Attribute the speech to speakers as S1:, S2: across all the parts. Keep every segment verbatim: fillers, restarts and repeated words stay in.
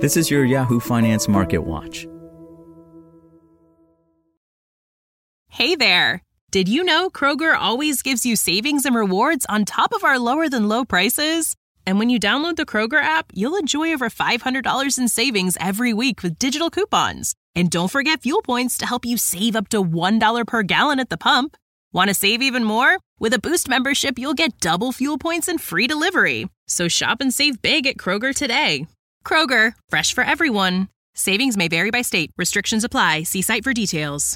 S1: This is your Yahoo Finance Market Watch.
S2: Hey there! Did you know Kroger always gives you savings and rewards on top of our lower-than-low prices? And when you download the Kroger app, you'll enjoy over five hundred dollars in savings every week with digital coupons. And don't forget fuel points to help you save up to one dollar per gallon at the pump. Want to save even more? With a Boost membership, you'll get double fuel points and free delivery. So shop and save big at Kroger today. Kroger, fresh for everyone. Savings may vary by state. Restrictions apply. See site for details.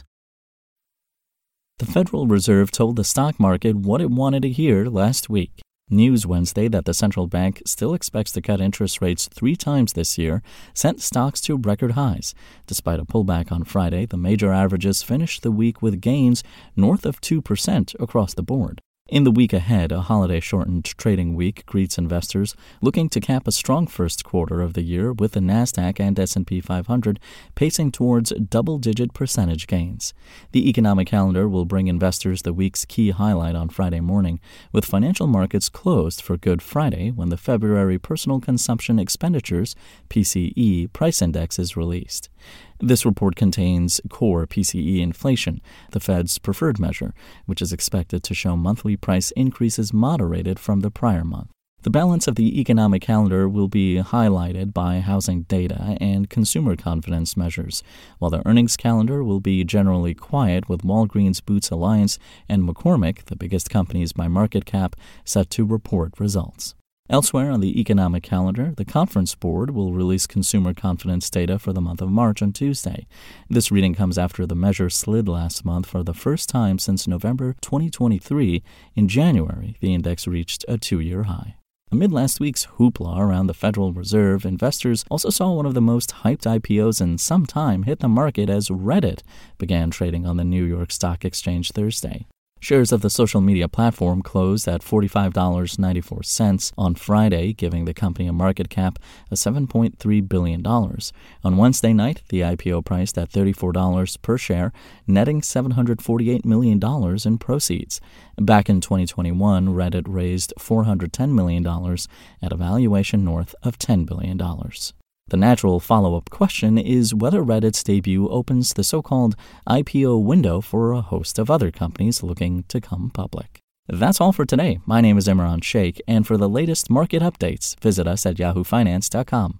S3: The Federal Reserve told the stock market what it wanted to hear last week. News Wednesday that the central bank still expects to cut interest rates three times this year sent stocks to record highs. Despite a pullback on Friday, the major averages finished the week with gains north of two percent across the board. In the week ahead, a holiday-shortened trading week greets investors looking to cap a strong first quarter of the year with the NASDAQ and S and P five hundred pacing towards double-digit percentage gains. The economic calendar will bring investors the week's key highlight on Friday morning, with financial markets closed for Good Friday when the February Personal Consumption Expenditures P C E price index is released. This report contains core P C E inflation, the Fed's preferred measure, which is expected to show monthly price increases moderated from the prior month. The balance of the economic calendar will be highlighted by housing data and consumer confidence measures, while the earnings calendar will be generally quiet with Walgreens Boots Alliance and McCormick, the biggest companies by market cap, set to report results. Elsewhere on the economic calendar, the Conference Board will release consumer confidence data for the month of March on Tuesday. This reading comes after the measure slid last month for the first time since November twenty twenty-three. In January, the index reached a two-year high. Amid last week's hoopla around the Federal Reserve, investors also saw one of the most hyped I P Os in some time hit the market as Reddit began trading on the New York Stock Exchange Thursday. Shares of the social media platform closed at forty-five dollars and ninety-four cents on Friday, giving the company a market cap of seven point three billion dollars. On Wednesday night, the I P O priced at thirty-four dollars per share, netting seven hundred forty-eight million dollars in proceeds. Back in twenty twenty-one, Reddit raised four hundred ten million dollars at a valuation north of ten billion dollars. The natural follow-up question is whether Reddit's debut opens the so-called I P O window for a host of other companies looking to come public. That's all for today. My name is Imran Sheikh, and for the latest market updates, visit us at yahoo finance dot com.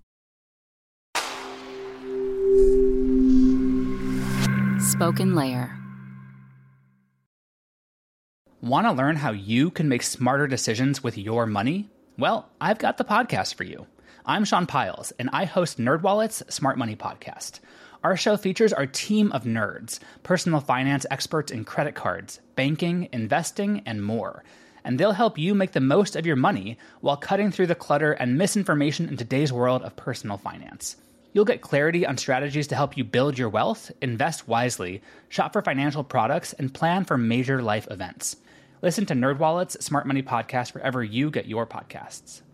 S4: Spoken Layer.
S5: Want to learn how you can make smarter decisions with your money? Well, I've got the podcast for you. I'm Sean Piles, and I host NerdWallet's Smart Money Podcast. Our show features our team of nerds, personal finance experts in credit cards, banking, investing, and more. And they'll help you make the most of your money while cutting through the clutter and misinformation in today's world of personal finance. You'll get clarity on strategies to help you build your wealth, invest wisely, shop for financial products, and plan for major life events. Listen to NerdWallet's Smart Money Podcast wherever you get your podcasts.